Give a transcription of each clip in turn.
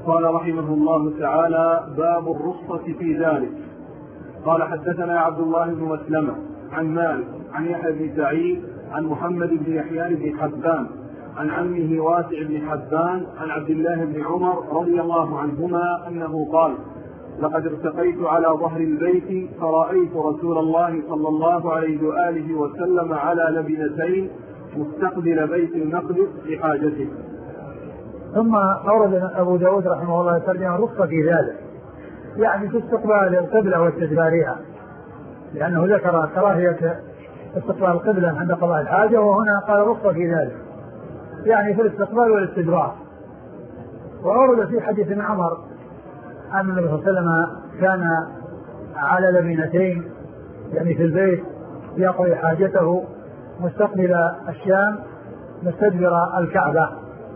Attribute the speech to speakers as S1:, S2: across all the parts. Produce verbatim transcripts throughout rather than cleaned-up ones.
S1: قال رحمه الله تعالى: باب الرخصة في ذلك. قال: حدثنا عبد الله بن مسلمة عن مالك عن يحيى بن سعيد عن محمد بن يحيى بن حبان عن عمه واسع بن حبان عن عبد الله بن عمر رضي الله عنهما أنه قال: لقد ارتقيت على ظهر البيت فرأيت رسول الله صلى الله عليه وآله وسلم على لبنتين مستقبل بيت المقدس لحاجته.
S2: ثم أورد أبو داود رحمه الله ترجمة الرخصة في ذلك، يعني في استقبال القبلة واستدبارها، لأنه ذكر كراهية استقبال القبلة عند قضاء الحاجة، وهنا قال رخصة في ذلك يعني في الاستقبال والاستدبار. وأورد في حديث ابن عمر أن النبي صلى الله عليه وسلم كان على لبنتين يعني في البيت يقضي حاجته مستقبل الشام مستدبر الكعبة،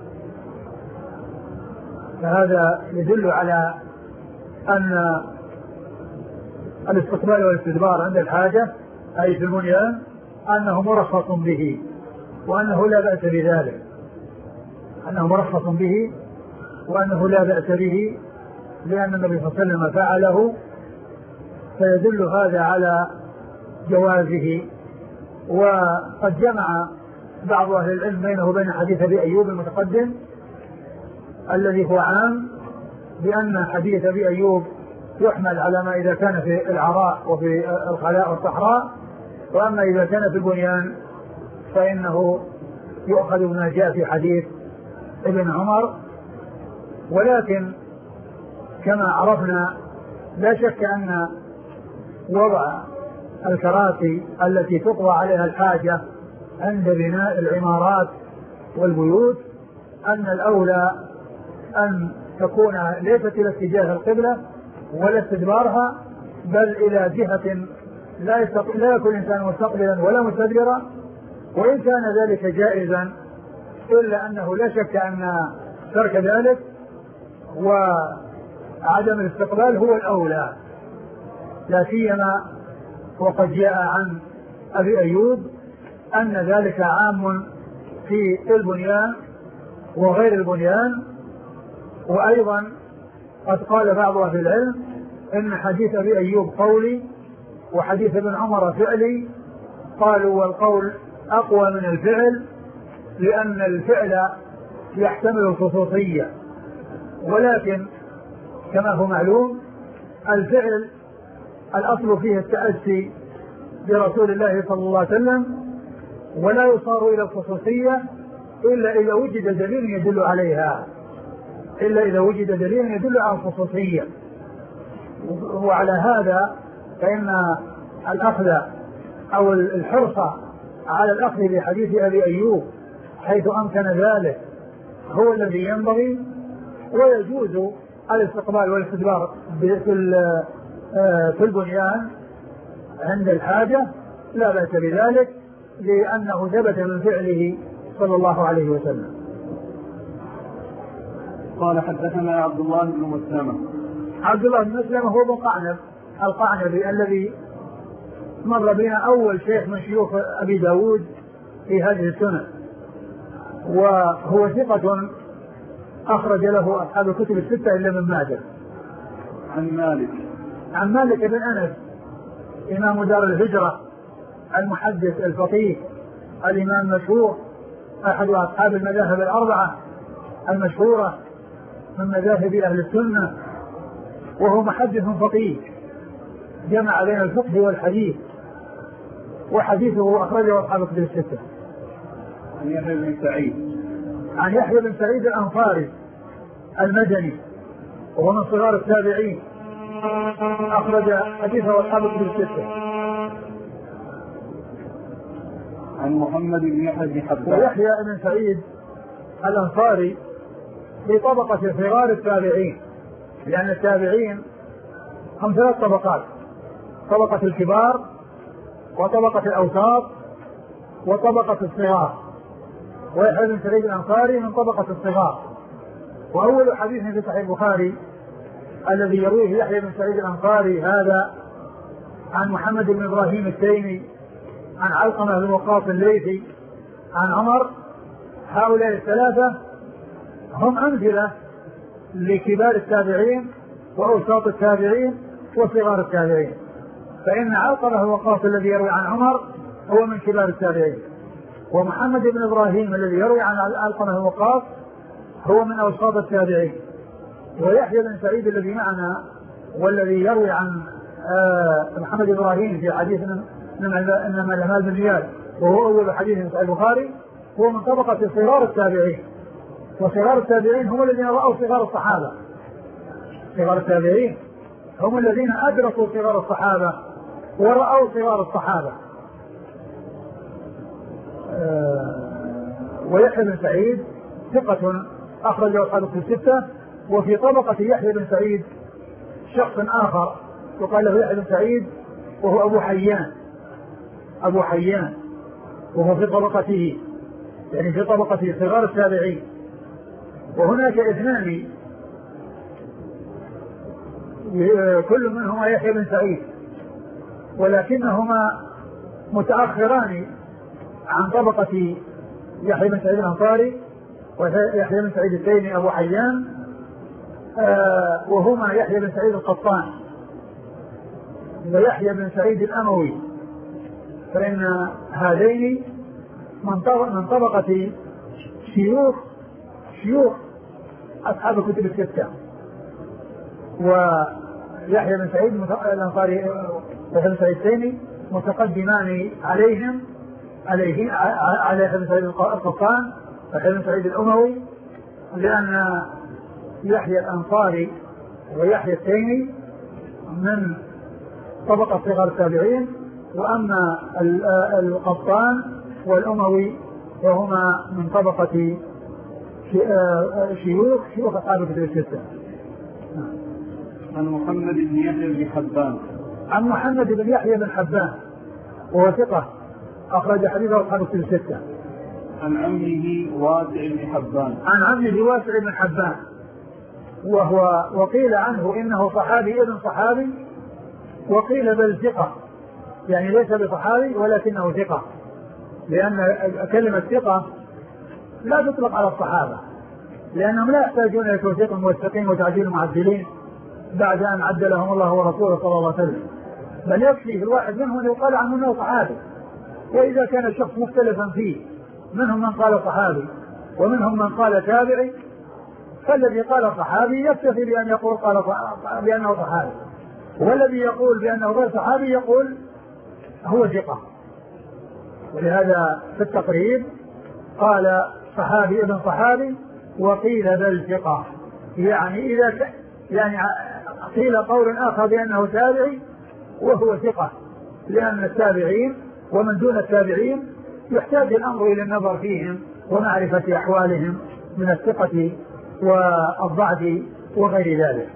S2: فهذا يدل على أن الاستقبال والاستدبار عند الحاجة أي في البنيان أنه مرخص به، وأنه لا بأس بذلك، أنه مرخص به وأنه لا بأس به، لأن النبي صلى الله عليه وسلم فعله، فيدل هذا على جوازه. وقد جمع بعض أهل العلم بينه وبين حديث أبي أيوب المتقدم الذي هو عام، بأن حديث أبي أيوب يحمل على ما إذا كان في العراء وفي الخلاء والصحراء، وأما إذا كان في البنيان فإنه يؤخذ ما جاء في حديث ابن عمر. ولكن كما عرفنا لا شك أن وضع الكراسي التي تقضى عليها الحاجة عند بناء العمارات والبيوت أن الأولى أن تكون ليست إلى اتجاه القبلة ولا استدبارها، بل إلى جهة لا, لا يكون الإنسان مستقبلا ولا مستدبرا، وإن كان ذلك جائزا إلا أنه لا شك أن ترك ذلك وعدم الاستقبال هو الأولى، لا سيما وقد جاء عن أبي أيوب أن ذلك عام في البنيان وغير البنيان. وأيضا قد قال بعض أهل العلم إن حديث أبي أيوب قولي وحديث ابن عمر فعلي، قالوا والقول أقوى من الفعل لأن الفعل يحتمل الخصوصية، ولكن كما هو معلوم الفعل الأصل فيه التأسي برسول الله صلى الله عليه وسلم، ولا يصار إلى الخصوصية إلا إذا وجد دليل يدل عليها إلا إذا وجد دليل يدل على الخصوصية. وعلى هذا فإن الأخذ أو الحرص على الأخذ بحديث أبي أيوب حيث أمكن ذلك هو الذي ينبغي، ويجوز الاستقبال والاستدبار في البنيان عند الحاجة لا بأس بذلك، لأنه ثبت من فعله صلى الله عليه وسلم.
S1: قال: حدثنا عبد الله بن مسلمة.
S2: عبد الله بن مسلمة هو بن قعنب القعنبي الذي مر بنا أول شيخ من شيوخ أبي داود في هذه السنة، وهو ثقة أخرج له أصحاب الكتب الستة إلا من ماجه.
S1: عن مالك
S2: عن مالك بن أنس إمام دار الهجرة المحدث الفقيه الإمام المشهور أحد أصحاب المذاهب الأربعة المشهورة من مذاهب أهل السنة، وهو محدث فقيه جمع بين الفقه والحديث، وحديثه أخرجه أصحاب الكتب الستة.
S1: عن يحيى بن سعيد
S2: عن يحيى بن سعيد الأنصاري المدني وهو من صغار التابعين، أخرج حديثه أصحاب الكتب الستة.
S1: عن محمد بن يحيى بن حبان.
S2: ويحيى بن سعيد الأنصاري في طبقة صغار التابعين، لأن التابعين هم ثلاث طبقات: طبقة الكبار وطبقة الأوساط وطبقة الصغار، ويحيى بن سعيد الأنصاري من طبقة الصغار. وأول حديث في صحيح البخاري الذي يرويه يحيى بن سعيد الأنصاري هذا عن محمد بن إبراهيم التيمي عن علقمة بن وقاص الليثي عن عمر. هؤلاء الثلاثة هم أمثلة لكبار التابعين وأوساط التابعين وصغار التابعين، فإن علقمة الوقاص الذي يروي عن عمر هو من كبار التابعين، ومحمد بن إبراهيم الذي يروي عن علقمة الوقاص هو من أوساط التابعين، ويحيى بن سعيد الذي معنا والذي يروي عن محمد بن إبراهيم في حديث إنما الأعمال بالنيات وهو أول حديث في البخاري هو من طبقة صغار التابعين، وصغار التابعين هم الذين رأوا صغار الصحابة. صغار التابعين هم الذين أدركوا صغار الصحابة ورأوا صغار الصحابة. ويحيى بن سعيد ثقة أخرجه أصحاب الكتب الستة. وفي طبقة يحيى بن سعيد شخص آخر يقال له يحيى بن سعيد وهو أبو حيان أبو حيان وهو في طبقته يعني في طبقة صغار التابعين. وهناك اثنان كل منهما يحيى بن سعيد ولكنهما متأخران عن طبقة يحيى بن سعيد الأنصاري ويحيى بن سعيد التيمي أبو حيان، آه وهما يحيى بن سعيد القطان ويحيى بن سعيد الأموي، فإن هذين من طبقة شيوخ شيوخ أصحاب الكتب الستة. ويحيى بن سعيد الأنصاري ويحيى بن سعيد التيمي متقدمان عليهم عليه على يحيى بن سعيد القطان ويحيى بن سعيد الأموي، لأن يحيى الأنصاري ويحيى التيمي من طبقة صغار التابعين، وأما القطان والأموي وهما من طبقة شيوخ شيوخ أصحاب الكتب الستة.
S1: عن محمد بن يحيى بن حبان
S2: عن محمد بن يحيى بن حبان وهو ثقة أخرج حديثه أصحاب الكتب الستة.
S1: عن عمه واسع بن حبان
S2: عن عمه واسع بن حبان وهو وقيل عنه إنه صحابي ابن صحابي وقيل بل ثقة، يعني ليس بصحابي ولكنه ثقة، لأن كلمة ثقة لا تطلق على الصحابة لأنهم لا يحتاجون إلى توثيق موثقين وتعديل معدلين بعد أن عدلهم الله ورسوله صلى الله عليه وسلم، بل يكفي في الواحد منهم أن يقال عنه أنه صحابي. وإذا كان الشخص مختلفا فيه منهم من قال صحابي ومنهم من قال تابعي، فالذي قال صحابي يكتفي بأن يقول قال بأنه صحابي، والذي يقول بأنه غير صحابي يقول هو ثقة. ولهذا في التقريب قال صحابي ابن صحابي وقيل بل ثقة، يعني إذا ك... يعني قيل قول آخر بأنه تابعي وهو ثقة، لأن التابعين ومن دون التابعين يحتاج الأمر إلى النظر فيهم ومعرفة أحوالهم من الثقة والضعف وغير ذلك.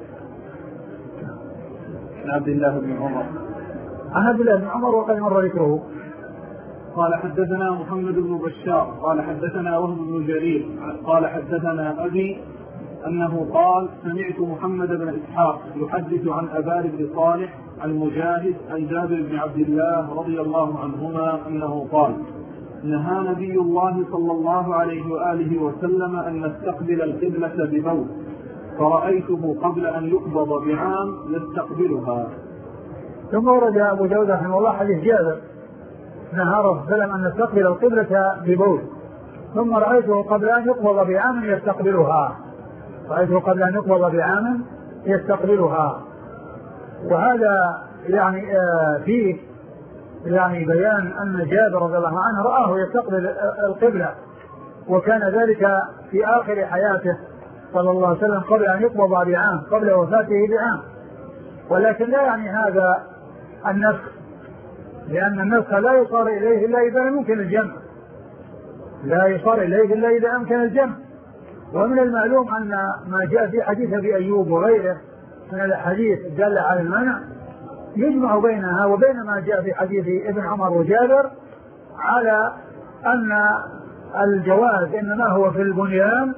S1: عن عبد الله بن عمر
S2: عن عبد الله بن عمر وقد مر ذكره
S1: قال حدثنا محمد بن بشار قال حدثنا وهب بن جرير قال حدثنا أبي أنه قال سمعت محمد بن إسحاق يحدث عن أبان بن صالح عن مجاهد عن جابر بن عبد الله رضي الله عنهما أنه قال نهى نبي الله صلى الله عليه وآله وسلم أن نستقبل القبلة ببول فرأيته قبل أن يقبض بعام يستقبلها.
S2: ثم ورد أبو داود رحمه الله حديث جابر نهى رسول الله صلى الله عليه وسلم أن نستقبل القبلة ببول ثم رأيته قبل أن يقبض بعام يستقبلها رأيته قبل أن يقبض بعام يستقبلها. وهذا يعني آه فيه يعني بيان أن جابر رضي الله عنه رآه يستقبل القبلة، وكان ذلك في آخر حياته صلى الله عليه وسلم قبل أن يقبض بعام قبل وفاته بعام، ولكن لا يعني هذا النسخ، لأن النسخ لا يصار إليه إلا إذا لم يمكن الجمع لا يصار إليه إلا إذا أمكن الجمع. ومن المعلوم أن ما جاء في حديث أبي أيوب وغيره من الحديث الدالة على المنع يجمع بينها وبين ما جاء في حديث ابن عمر وجابر على أن الجواز إنما هو في البنيان،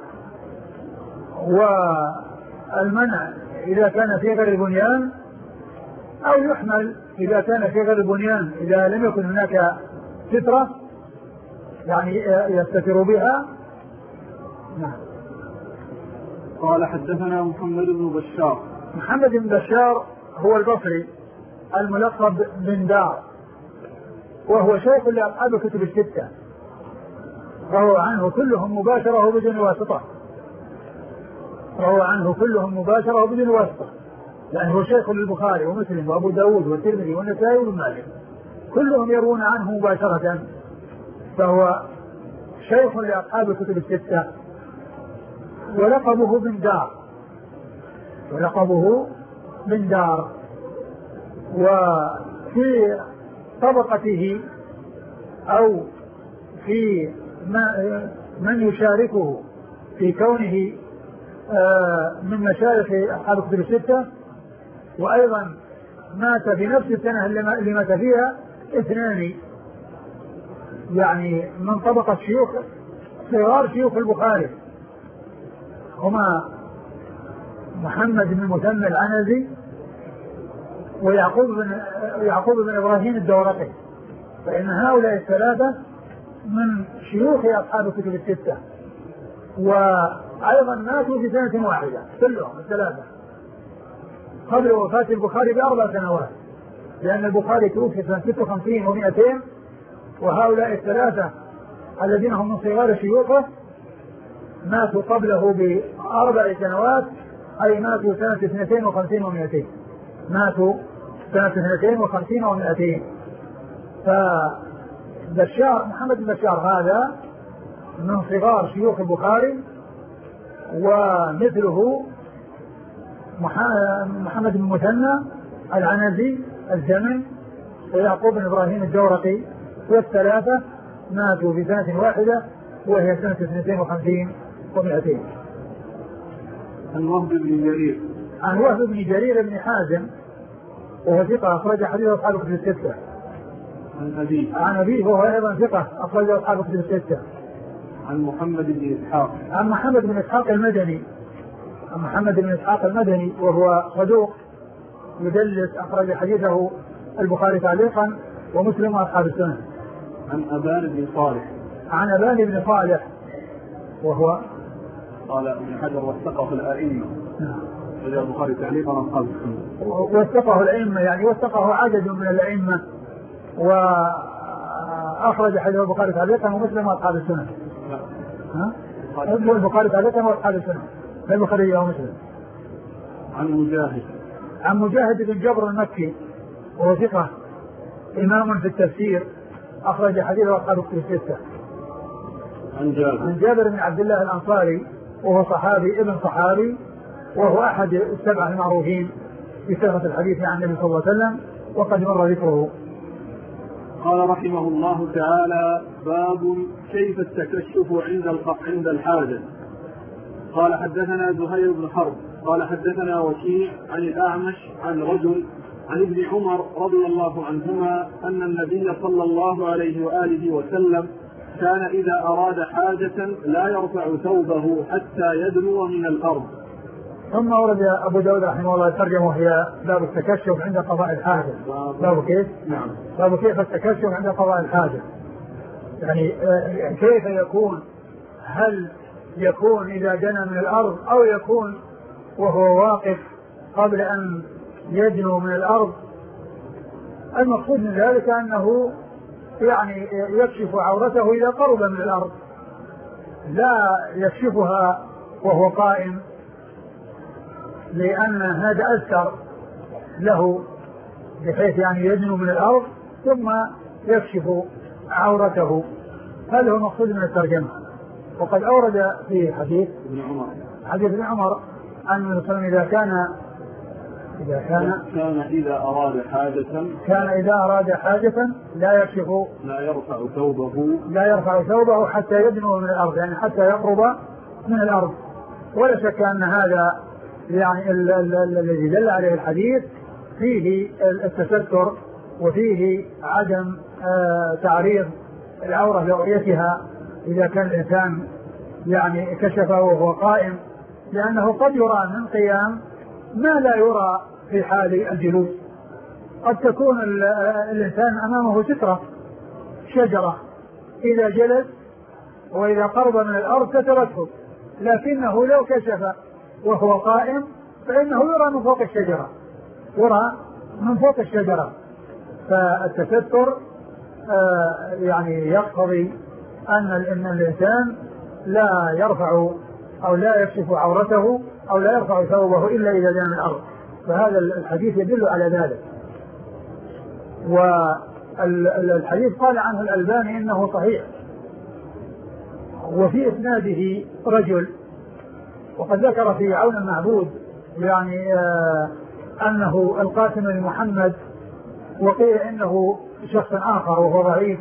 S2: والمنع إذا كان في غير البنيان، أو يحمل إذا كان في غير البنيان إذا لم يكن هناك سترة يعني يستتر بها. نعم.
S1: قال حدثنا محمد بن بشار.
S2: محمد بن بشار هو البصري الملقب بن دار، وهو شيخ لأصحاب الكتب الستة، روى عنه كلهم مباشرة بدون واسطة، روى عنه كلهم مباشرة بدون واسطة، لأنه شيخ للبخاري ومسلم وأبو داود والترمذي والنسائي وابن ماجه، كلهم يروون عنه مباشرة، فهو شيخ لأصحاب الكتب الستة. ولقبه بن دار، ولقبه بن دار. وفي طبقته أو في من يشاركه في كونه من مشايخ أصحاب الكتب الستة، وأيضا مات في نفس السنة اللي مات فيها اثنان، يعني من طبقة شيوخ صغار شيوخ البخاري، هما محمد بن المثنى العنزي ويعقوب بن يعقوب بن إبراهيم الدورقي، فإن هؤلاء الثلاثة من شيوخ أصحاب الكتب الستة، وأيضا ماتوا في سنة واحدة كلهم الثلاثة قبل وفاة البخاري بأربع سنوات، لأن البخاري توفي سنة ستة وخمسين ومئتين، وهؤلاء الثلاثة الذين هم من صغار شيوخه ماتوا قبله بأربع سنوات، أي ماتوا سنة اثنتين وخمسين ومئتين، ماتوا سنة اثنتين وخمسين ومئتين. فبشار محمد بن بشار هذا من صغار شيوخ البخاري، ومثله محمد بن المثنى العنزي الزمن ويعقوب بن إبراهيم الدورقي، والثلاثة ماتوا في سنة واحدة وهي سنة اثنتين وخمسين ومئتين.
S1: عن وهب بن جرير.
S2: عن وهب بن جرير بن حازم وهو ثقة أخرج حديث أصحاب الكتب الستة.
S1: عن أبيه.
S2: عن أبيه وهو أيضا ثقة أخرج أصحاب الكتب الستة.
S1: عن محمد بن إسحاق.
S2: عن محمد بن إسحاق المدني. عن محمد بن إسحاق المدني وهو صدوق يدلس، أخرج حديثه البخاري تعليقا ومسلم وأصحاب السنن.
S1: عن أبان بن صالح.
S2: عن أبان بن صالح وهو
S1: قال ابن حجر وثقه الأئمة. نعم. وجاء البخاري تعليقا أصحاب السنن.
S2: وثقه الأئمة يعني وثقه عدد من الأئمة، وأخرج حديث البخاري تعليقا ومسلم وأصحاب السنن. ها؟ البخاري تعليقا وأصحاب السنن، البخاري ومسلم.
S1: عن مجاهد.
S2: عن مجاهد بن جبر المكي وهو ثقة إمام في التفسير، أخرج حديثه أصحاب الكتب الستة.
S1: عن جابر.
S2: عن جابر بن عبد الله الأنصاري وهو صحابي ابن صحابي، وهو أحد السبعة المعروفين بكثرة الحديث عن النبي صلى الله عليه وسلم، وقد مر ذكره.
S1: قال رحمه الله تعالى: باب كيف التكشف عند عند الحاجة. قال حدثنا زهير بن حرب قال حدثنا وكيع عن الأعمش عن رجل عن ابن عمر رضي الله عنهما أن النبي صلى الله عليه وآله وسلم كان إذا أراد حاجة لا يرفع ثوبه حتى يدنو من الأرض.
S2: ثم ورد أبو داود رحمه الله ترجمه هي باب التكشف عند قضاء الحاجة. باب كيف؟
S1: نعم.
S2: باب كيف التكشف عند قضاء الحاجة، يعني كيف يكون، هل يكون إذا دنا من الأرض أو يكون وهو واقف قبل أن يدنو من الأرض. المقصود من ذلك أنه يعني يكشف عورته إذا قرب من الأرض، لا يكشفها وهو قائم، لأن هذا أذكر له بحيث يعني يدنو من الأرض ثم يكشف عورته. هذا هو المقصود من الترجمة. وقد أورد في حديث
S1: ابن عمر
S2: حديث ابن عمر أن النبي صلى الله عليه وسلم إذا كان إذا كان
S1: كان إذا أراد حاجة
S2: كان إذا أراد حاجة لا يكشف
S1: لا يرفع ثوبه
S2: لا يرفع ثوبه حتى يدنو من الأرض، يعني حتى يقرب من الأرض. ولا شك أن هذا يعني الذي دل عليه الحديث فيه التستر وفيه عدم تعريض العورة لرؤيتها إذا كان الإنسان يعني كشفه وهو قائم، لأنه قد يرى من قيام ما لا يرى في حال الجلوس. قد تكون الإنسان أمامه سترة شجرة إذا جلس وإذا قرب من الأرض سترته، لكنه لو كشف وهو قائم فإنه يرى من فوق الشجرة، يرى من فوق الشجرة. فالتستر آه يعني يقتضي أن أن الإنسان لا يرفع أو لا يكشف عورته أو لا يرفع ثوبه إلا إذا دان من الأرض، فهذا الحديث يدل على ذلك. والحديث قال عنه الألباني إنه صحيح، وفي إسناده رجل، وقد ذكر في عون المعبود يعني آه أنه القاسم بن محمد، وقيل إنه شخص آخر وهو ضعيف،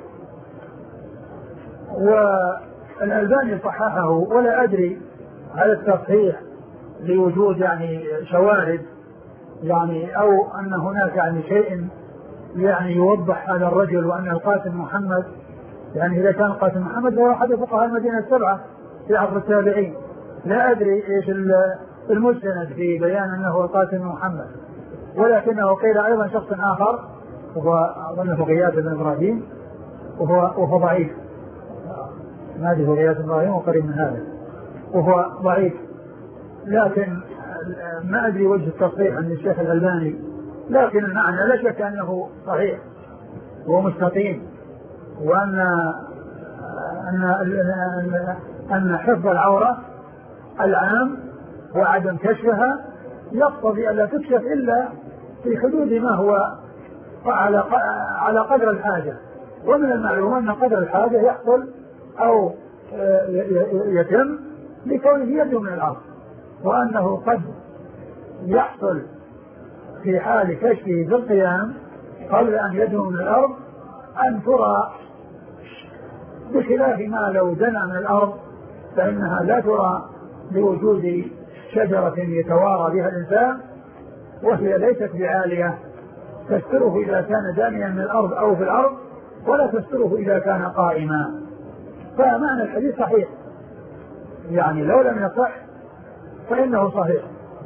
S2: والألباني صححه، ولا أدري على التصحيح لوجود يعني شواهد يعني أو أن هناك يعني شيء يعني يوضح هذا الرجل وأن القاسم محمد، يعني إذا كان القاسم محمد هو أحد فقهاء المدينة السبعة في عصر التابعين، لا أدري إيش المستند في بيان أنه القاسم محمد، ولكنه قيل أيضا شخص آخر وهو أظنه غياث بن إبراهيم وهو, وهو ضعيف، ما أدري هو غياث بن إبراهيم وقريب من هذا وهو ضعيف، لكن ما أدري وجه التصحيح عن الشيخ الألباني، لكن المعنى لا شك أنه صحيح ومستقيم، وأن أن أن, أن حفظ العورة العام وعدم كشفها يقتضي ألا تكشف إلا في حدود ما هو على على قدر الحاجة، ومن المعلوم أن قدر الحاجة يحصل أو يتم لكونه يبدو من الأرض، وأنه قد يحصل في حال كشفه بالقيام قبل أن يدنو من الأرض أن ترى، بخلاف ما لو دنا من الأرض فإنها لا ترى لوجود شجرة يتوارى بها الإنسان، وهي ليست بعالية تستره إذا كان دانيا من الأرض أو في الأرض، ولا تستره إذا كان قائما. فمعنى الحديث صحيح، يعني لو لم يصح فإنه صحيح.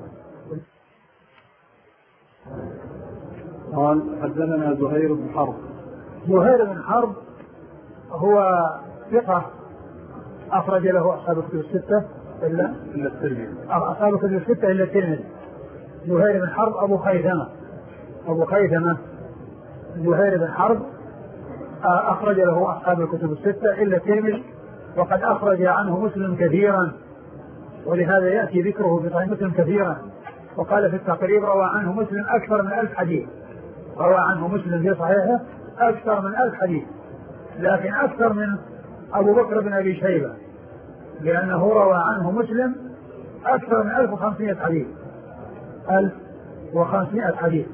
S1: قال حدثنا زهير بن حرب.
S2: زهير بن حرب هو ثقة أخرج له أصحاب الكتب الستة إلا
S1: إلا الترمذي،
S2: أصحاب الكتب الستة إلا الترمذي. زهير بن حرب أبو خيثمة أبو خيثمة زهير بن حرب أخرج له أصحاب الكتب الستة إلا الترمذي، وقد أخرج عنه مسلم كثيرا، ولهذا يأتي ذكره في صحيح مسلم كثيرا. وقال في التقريب روى عنه مسلم أكثر من ألف حديث، روى عنه مسلم في صحيحه أكثر من ألف حديث، لكن أكثر من أبو بكر بن أبي شيبة، لأنه روى عنه مسلم أكثر من ألف وخمسمائة حديث ألف وخمسمائة حديث.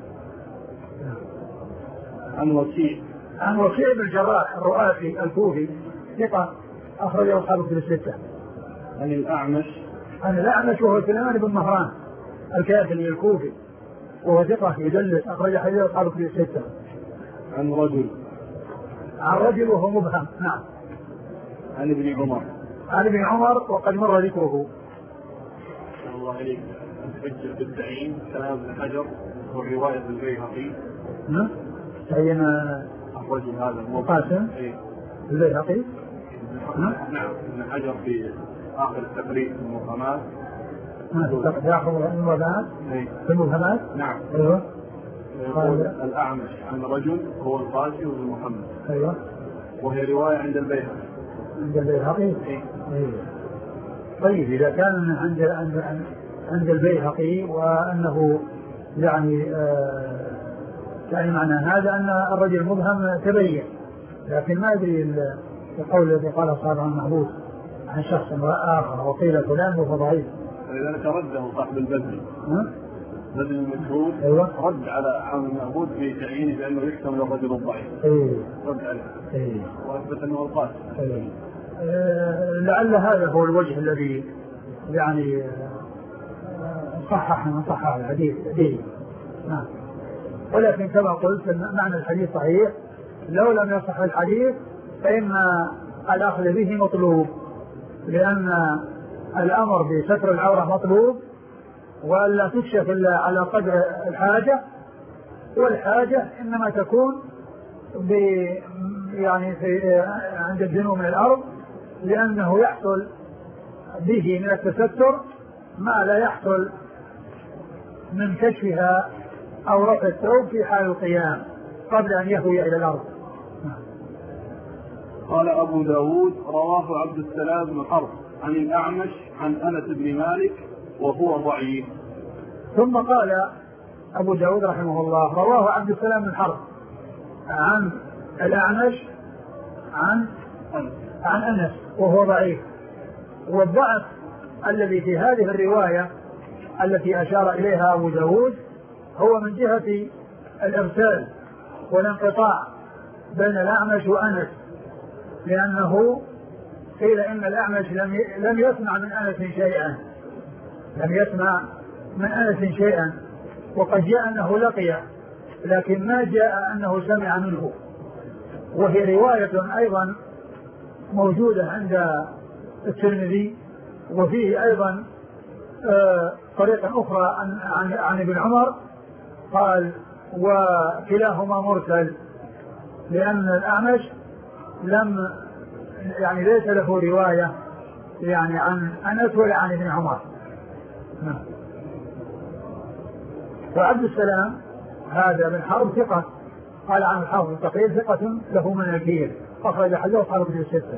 S1: عن وكيع
S2: عن وكيع بن الجراح الرؤاسي الكوفي ثقة أخرجه أصحاب الكتب الستة.
S1: عن الأعمش
S2: عن الأعمش وهو سليمان بن مهران الكاهلي الكوفي وهو ثقة يدلس أخرج حديث أصحاب الكتب الستة.
S1: عن رجل
S2: عن رجل وهو مبهم. نعم.
S1: عن ابن عمر
S2: عن ابن عمر وقد مر ذكره.
S1: الله عليك. حجة التعيين كلام ابن حجر والرواية البيهقي.
S2: نعم. تعين
S1: أخرج هذا
S2: القاسم البيهقي.
S1: نعم. ابن حجر في آخر التقريب في المفهمات.
S2: في آخر المفهمات. في المفهمات.
S1: نعم.
S2: أيوه.
S1: يقول الأعمش عن رجل هو القاسم بن محمد.
S2: أيوه.
S1: وهي رواية عند البيهقي.
S2: عند البيهقي.
S1: إيه.
S2: أيوه. طيب إذا كان عند عند عند البيهقي وأنه يعني آه يعني معنى هذا أن الرجل مبهم تبين، لكن ما أدري القول الذي قاله صاحب المحبوس عن شخص آخر وقيل فلان وهو ضعيف.
S1: لذلك رده صاحب البذل بذل المشهود.
S2: أيوة.
S1: رد على عام المعبود في تعيينه بأنه يحتمل الرجل الضعيف.
S2: أيه.
S1: رد عليه.
S2: أيه.
S1: وأثبت أنه القاسم.
S2: أيه. أه لعل هذا هو الوجه الذي يعني صحح من صحح الحديث به. نعم. ولكن كما قلت معنى الحديث صحيح، لو لم يصح الحديث فإن الأخذ به مطلوب، لأن الأمر بستر العورة مطلوب، ولا تكشف إلا على قدر الحاجة، والحاجة إنما تكون ب يعني في عند الدنو من الأرض، لأنه يحصل به من التستر ما لا يحصل من كشفها أو رفع الثوب في حال القيام قبل أن يهوي إلى الأرض.
S1: قال أبو داود رواه عبد السلام بن حرب عن الأعمش عن أنس بن مالك وهو ضعيف.
S2: ثم قال أبو داود رحمه الله رواه عبد السلام بن حرب عن الأعمش عن عن أنس وهو ضعيف. والضعف الذي في هذه الرواية التي أشار إليها أبو داود هو من جهة الإرسال والانقطاع بين الأعمش وأنس، لأنه قيل إن الأعمش لم لم يسمع من أنس شيئا لم يسمع من أنس شيئا وقد جاء أنه لقي لكن ما جاء أنه سمع منه. وهي رواية أيضا موجودة عند الترمذي وفيه أيضا آه طريقة أخرى عن, عن, عن ابن عمر قال وكلاهما مرسل، لأن الأعمش لم يعني ليس له رواية يعني عن أنس ولا عن ابن عمر. فعبد السلام هذا من حرب ثقة، قال عن الحافظ التقريب ثقة له مناكير، أخرج حديث أصحاب كتب الستة.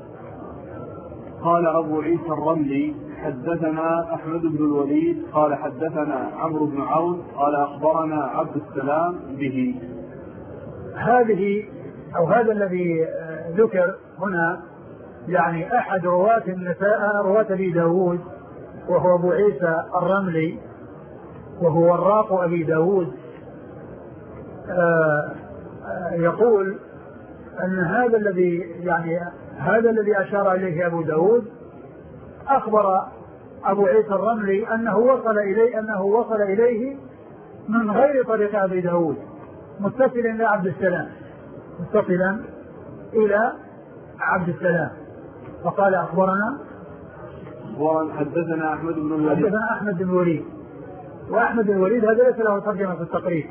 S1: قال أبو عيسى الرملي حدثنا أحمد بن الوليد قال حدثنا عمرو بن عون قال أخبرنا عبد السلام به.
S2: هذه أو هذا الذي ذكر هنا يعني أحد رواة النساء رواة أبي داود وهو أبو عيسى الرملي وهو وراق أبي داود، آه آه يقول أن هذا الذي يعني هذا الذي أشار إليه أبو داود أخبر أبو عيسى الرملي أنه وصل إليه أنه وصل إليه من غير طريق أبي داود متصلا إلى عبد السلام متصلا إلى عبد السلام فقال أخبرنا
S1: حدثنا أحمد بن الوليد
S2: حدثنا أحمد بن الوليد. وأحمد بن الوليد هذا ليس له ترجمة في التقريب،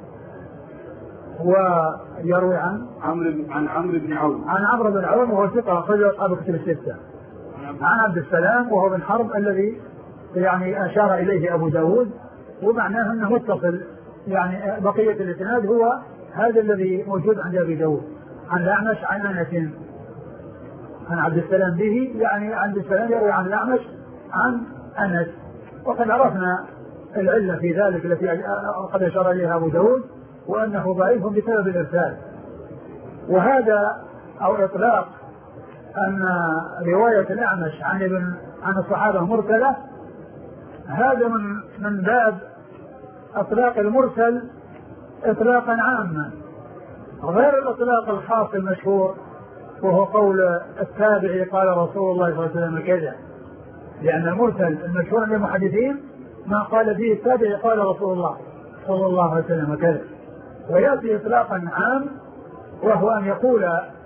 S2: ويروي عن
S1: عمرو عن عمرو بن عون
S2: عن عمرو بن عون وهو ثقة أخرج أصحاب كتب الستة عن عبد السلام وهو بن حرب الذي يعني أشار إليه أبو داود، ومعناه أنه متصل يعني بقية الإسناد هو هذا الذي موجود عند أبي داود عن الأعمش عن أنس عن عبد السلام به، يعني عبد السلام يروي عن الأعمش عن أنس. وقد عرفنا العلة في ذلك التي قد أشار إليها أبو داود وأنه ضعيف بسبب الإرسال. وهذا أو إطلاق أن رواية الأعمش عن ابن عن الصحابة مرسلة هذا من من باب إطلاق المرسل إطلاقا عاما غير الإطلاق الخاص المشهور وهو قول التابعي قال رسول الله صلى الله عليه وسلم كذا، لأن المرسل المشهور للمحدثين ما قال فيه التابعي قال رسول الله صلى الله عليه وسلم كذا، ويأتي إطلاقا عام وهو أن يقول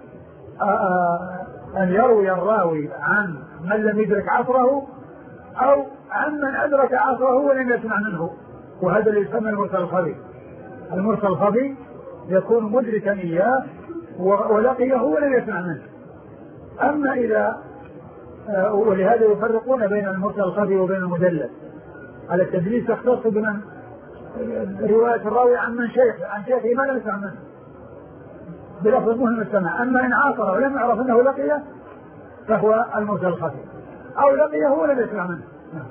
S2: أن يروي الراوي عن من لم يدرك عصره أو عن من أدرك عصره ولم يسمع منه، وهذا اللي يسمى المرسل الخفي. المرسل الخفي يكون مدركا إياه ولقيه ولم يسمع منه. أما إذا ولهذا يفرقون بين المرسل الخفي وبين المدلس. على التدليس يختص بمن رواية الراوي عن من شيخ عن شيخه ما لم يسمع منه بلفظ مهم السماع. أما إن عاصر ولم يعرف أنه لقيه فهو المرسل الخفي أو لقيه ولم يسمع منه.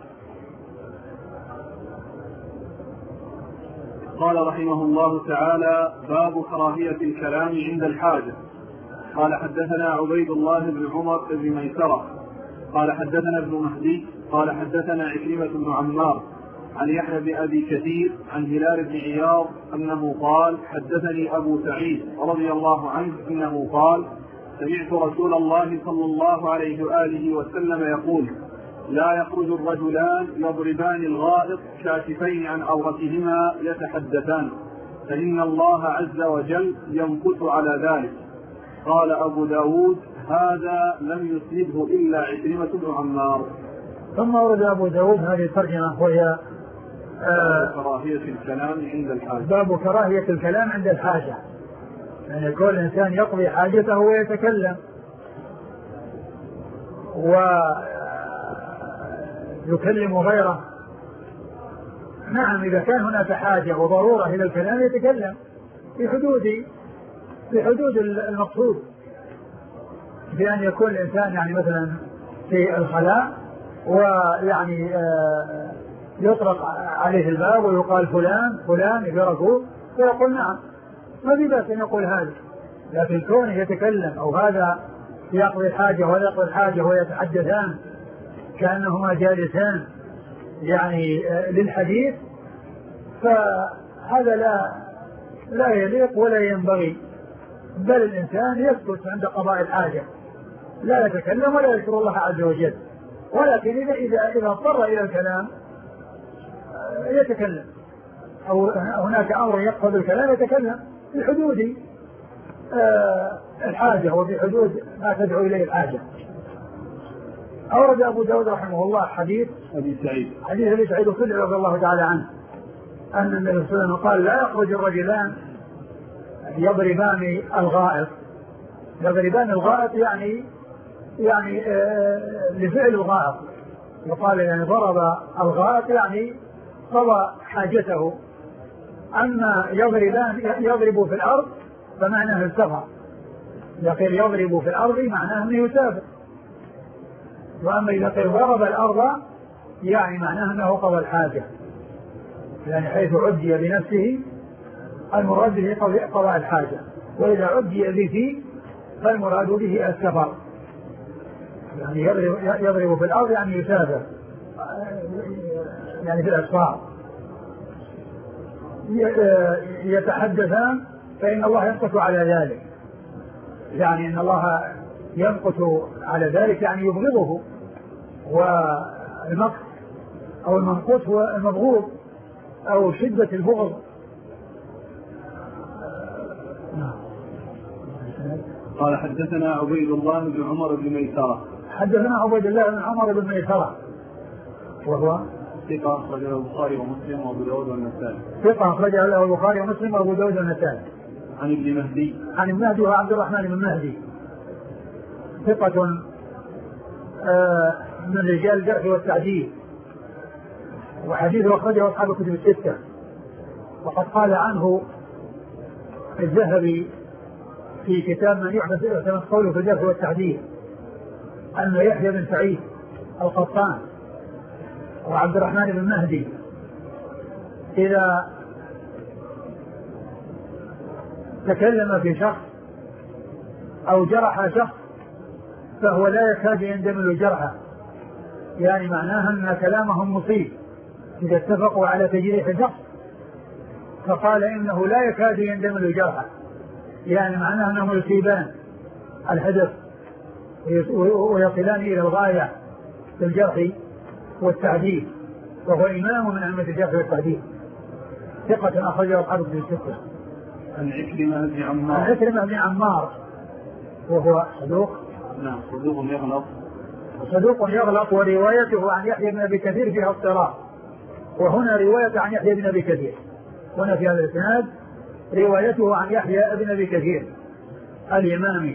S1: قال رحمه الله تعالى باب كراهية الكلام عند الحاجة. قال حدثنا عبيد الله بن عمر بن ميسرة قال حدثنا ابن مهدي قال حدثنا عكرمة بن عمار عن يحيى بن أبي كثير عن هلال بن عياض أنه قال حدثني أبو سعيد رضي الله عنه أنه قال سمعت رسول الله صلى الله عليه وآله وسلم يقول لا يخرج الرجلان يضربان الغائط كاشفين عن عورتهما يتحدثان فإن الله عز وجل يمكث على ذلك. قال أبو داود هذا لم يسنده إلا عكرمة بن عمار.
S2: ثم ورد أبو داود هذه الترجمة وهي
S1: آه كراهية الكلام عند الحاجة.
S2: باب كراهية الكلام عند الحاجة، يعني يكون الإنسان يقضي حاجته ويتكلم. و يكلم غيره. نعم إذا كان هناك حاجة وضرورة إلى الكلام يتكلم في حدود في حدود المقصود، بأن يكون الإنسان يعني مثلا في الخلاء ويعني يطرق عليه الباب ويقال فلان فلان يقرأه ويقول نعم، ما في بأس أن يقول هذا. لكن كونه يتكلم أو هذا يقضي الحاجة ولا يقضي الحاجة ويتحدثان كأنهما جالسان يعني للحديث، فهذا لا لا يليق ولا ينبغي، بل الإنسان يسكت عند قضاء الحاجة، لا يتكلم ولا يذكر الله عز وجل. ولكن إذا إذا إذا اضطر إلى الكلام يتكلم، أو هناك أمر يقتضي الكلام يتكلم في حدود الحاجة وفي حدود ما تدعو إليه الحاجة. أورد أبو داود رحمه الله حديث
S1: أبي سعيد
S2: حديث أبي سعيد الخدري رضي الله تعالى عنه أن النبي صلى الله عليه وسلم قال لا يخرج الرجلان يضربان الغائط. يضربان الغائط يعني يعني آه لفعل الغائط، يقال يعني ضرب الغائط يعني قضى حاجته. أما يضربان يضرب في الأرض فمعناه السفر، يقول يضرب في الأرض معناه أنه يسافر. وأما إذا قيل ضرب الأرض يعني معناه أنه قضى الحاجة، يعني حيث عدي بنفسه المراد به قضاء الحاجة، وإذا عدي به فالمراد به السفر، يعني يضرب, يضرب في الأرض يعني يسافر يعني في الأسفار. يتحدثان فإن الله ينقص على ذلك، يعني إن الله ينقص على ذلك يعني يبغضه، والمقت أو المنقوص هو المبغوض أو شدة البغض.
S1: قال حدثنا عبيد الله بن عمر بن ميسرة
S2: حدثنا عبيد الله بن عمر بن ميسرة وهو
S1: ثقة أخرجه البخاري ومسلم وأبو داود والنسائي
S2: ثقة أخرجه له البخاري ومسلم وأبو داود والنسائي
S1: عن ابن مهدي
S2: عن ابن مهدي وعبد الرحمن بن مهدي ثقة آه من رجال الجرح والتعديل، وحديثه أخرجه أصحاب الكتب الستة. وقد قال عنه الذهبي في كتاب من يعتمد قوله في الجرح والتعديل أن يحيى بن سعيد القطان وعبد الرحمن بن مهدي إذا تكلم في شخص أو جرح شخص فهو لا يكاد يندمل جرحه، يعني معناها أن كلامهم مصيب. إذا اتفقوا على تجريح شخص فقال إنه لا يكاد يندمل جرحه، يعني معناها أنهم يصيبان الحدث ويصلان إلى الغاية في الجرح والتعديل، وهو إمام من أئمة الجرح والتعديل، ثقة أخرجه أصحاب الكتب الستة.
S1: عن عكرمة بن عمار
S2: عن عكرمة بن عمار وهو صدوق
S1: نعم صدوق يغلط
S2: صدوق يغلط وروايته عن يحيى بن أبي كثير فيها اضطراب، وهنا رواية عن يحيى بن أبي كثير، هنا في هذا الإسناد روايته عن يحيى بن أبي كثير اليمامي،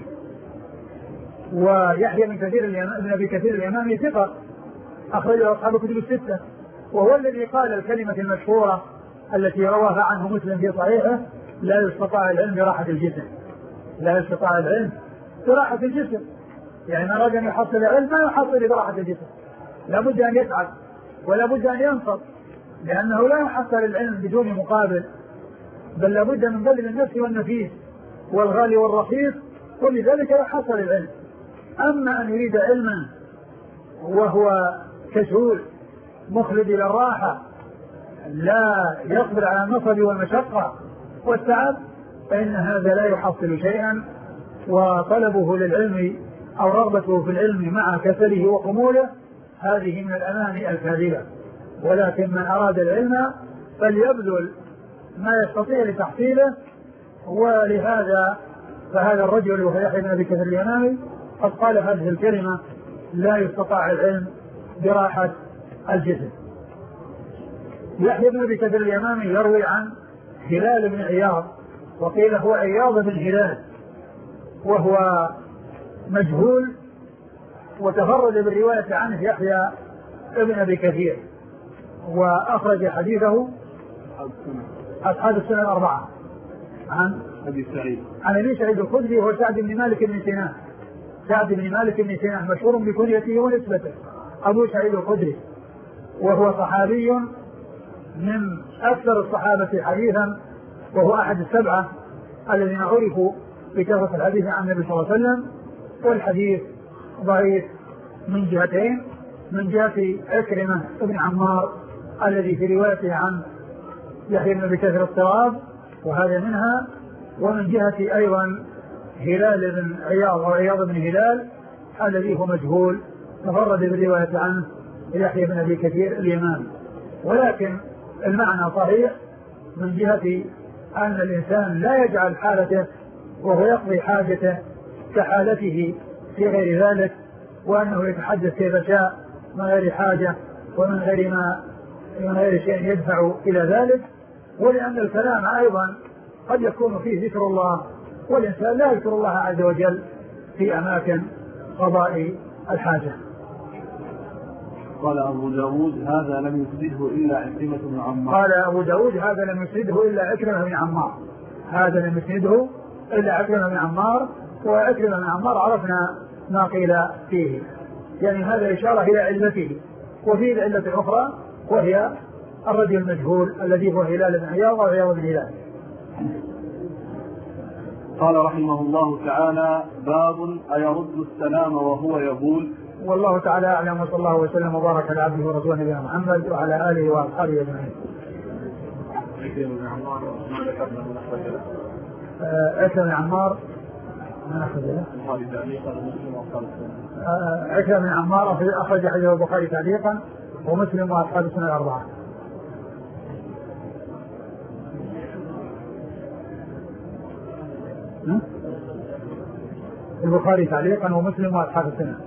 S2: ويحيى بن كثير بن أبي كثير اليمامي ثقة أخرجه أصحاب الكتب الستة، وهو الذي قال الكلمة المشهورة التي رواها عنه مسلم في صحيحه: لا يستطاع العلم براحة الجسم، لا يستطاع العلم براحة الجسم، يعني من أراد أن يحصل العلم ما يحصل براحة الجسم، لابد أن يتعب ولا بد أن ينصب، لأنه لا يحصل العلم بدون مقابل، بل لابد من بذل النفس والنفيس والغالي والرخيص، ولذلك يحصل العلم. أما أن يريد علما وهو كسول مخلد إلى الراحة لا يقبل على النصب والمشقة والتعب فإن هذا لا يحصل شيئا، وطلبه للعلم أو رغبته في العلم مع كسله وخموله هذه من الأماني الكاذبة. ولكن من أراد العلم فليبذل ما يستطيع لتحصيله، ولهذا فهذا الرجل وهو يحيى بن أبي كثير اليمامي قد قال هذه الكلمة: لا يستطاع العلم براحة الجسم. يحيى بن أبي كثير اليمامي يروي عن هلال بن عياض، وقيل هو عياض بن هلال، وهو مجهول، وتفرد بالرواية عنه يحيى ابن أبي كثير، وأخرج حديثه أصحاب السنة الأربعة عن
S1: أبي سعيد
S2: عن أبي سعيد الخدري وهو سعد بن مالك بن سنان. سعد بن مالك بن سنان مشهور بكنيته ونسبته أبو سعيد الخدري، وهو صحابي من أكثر الصحابة حديثا، وهو أحد السبعة الذين عرفوا بكثرة الحديث عن النبي صلى الله عليه وسلم. والحديث ضعيف من جهتين: من جهة عكرمة بن عمار الذي في روايته عن يحيى بن أبي كثير الطواب، وهذا منها، ومن جهة أيضا هلال بن عياض وعياض بن هلال الذي هو مجهول تفرد بالرواية عنه يحيى بن أبي كثير اليماني. ولكن المعنى صحيح من جهة أن الإنسان لا يجعل حالته وهو يقضي حاجته كحالته في غير ذلك، وأنه يتحدث كيف شاء من غير حاجة ومن غير ما من غير شيء يدفع إلى ذلك. ولأن الكلام أيضا قد يكون فيه ذكر الله، والإنسان لا يذكر الله عز وجل في أماكن قضاء الحاجة.
S1: قال أبو داود هذا لم يسنده إلا عكرمة بن عمار.
S2: قال أبو داود هذا لم يسنده إلا عكرمة بن عمار. هذا لم يسنده إلا عكرمة بن عمار. وعكرمة بن عمار عرفنا ما قيل فيه، يعني هذا إشارة إلى علته. وفيه العلة الأخرى وهي الرجل المجهول الذي هو هلال بن عياض وعياض بن هلال.
S1: قال رحمه الله تعالى: باب أيرد السلام وهو يقول.
S2: والله تعالى أعلم، وصلى الله وسلم وبارك على عبده ورسوله نبينا محمد وعلى آله وأصحابه أجمعين.
S1: عكرمة بن عمار ما ذكرنا من أخرج له.
S2: عكرمة بن عمار من أخرج له. عكرمة بن عمار أخرج حديث البخاري تعليقا ومسلم وأصحاب السنة الأربعة. البخاري تعليقا ومسلم وأصحاب السنة.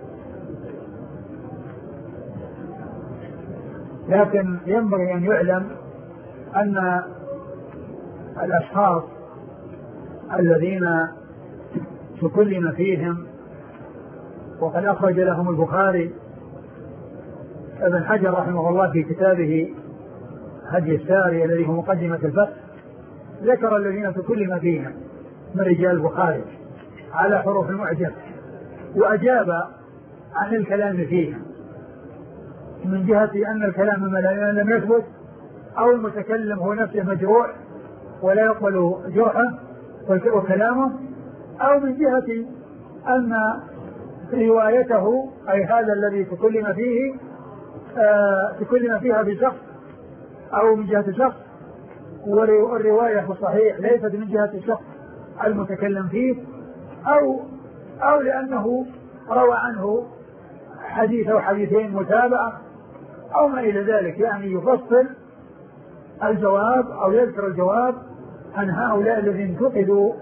S2: لكن ينبغي أن يعلم أن الأشخاص الذين تكلم فيهم وقد أخرج لهم البخاري ابن حجر رحمه الله في كتابه هدي الساري الذي هو مقدمة الفتح ذكر الذين تكلم فيهم من رجال البخاري على حروف المعجم، وأجاب عن الكلام فيهم من جهة أن الكلام لم يثبت أو المتكلم هو نفسه مجروح ولا يقبل جرحه وكلامه، أو من جهة أن روايته أي هذا الذي تكلم فيه آه تكلم فيها بشخص أو من جهة شخص، والرواية في الصحيح ليست من جهة الشخص المتكلم فيه، أو أو لأنه روى عنه حديث أو حديثين متابعة أو ما إلى ذلك، يعني يفصل الجواب أو يذكر الجواب عن هؤلاء الذين انتقدوا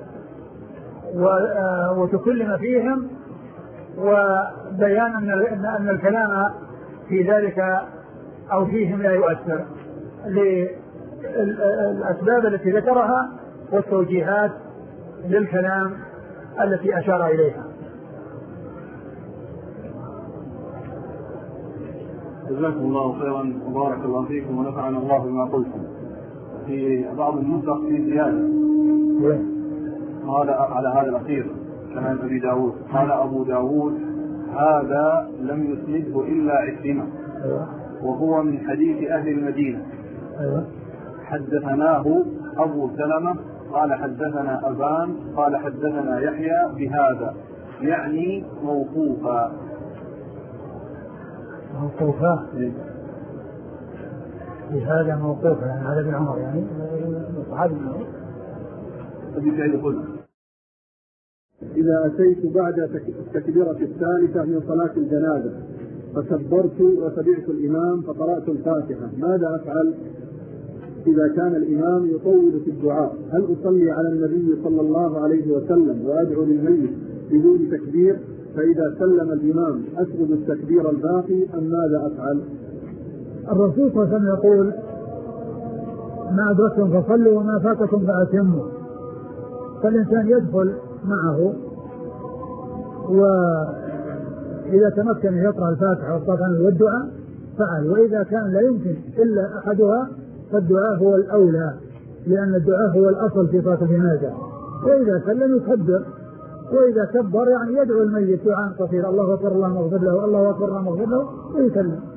S2: وتكلم فيهم، وبيان أن أن الكلام في ذلك أو فيهم لا يؤثر للأسباب التي ذكرها والتوجيهات للكلام التي أشار إليها.
S1: جزاكم الله خيرا وبارك الله فيكم ونفعنا الله بما قلتم. في بعض النسخ في زيادة قال على هذا الأخير كمان أبي داود قال أبو داود هذا لم يسنده إلا عكرمة وهو من حديث أهل المدينة. حدثناه أبو سلمة قال حدثنا أبان قال حدثنا يحيى بهذا، يعني موقوفا.
S2: موقوفا بهذا موقوفا يعني هذا ابن عمر يعني صحابي ابن عمر.
S1: أبي سعيد الخدري:
S3: إذا أتيت بعد التكبيرة الثالثة من صلاة الجنازة فكبرت وتبعت الإمام فقرأت الفاتحة، ماذا أفعل؟ إذا كان الإمام يطول في الدعاء هل أصلي على النبي صلى الله عليه وسلم وأدعو للميت بدون تكبير؟ فإذا سلم الإمام أسجد التكبير الباقي أم ماذا أفعل؟
S2: الرسول صلى الله عليه وسلم يقول: ما أدركتم فصلوا وما فاتكم فأتموا. فالإنسان يدخل معه، وإذا تمكن يقرأ الفاتحة والصلاة والدعاء فعل، وإذا كان لا يمكن إلا أحدها فالدعاء هو الأولى، لأن الدعاء هو الأصل في صلاة الجنازة. وإذا سلم يكبر، وإذا كبر يعني يدعو الميت دعاء قصير، الله أكبر اللهم اغفر له، الله أكبر اللهم اغفر له، ويسلم.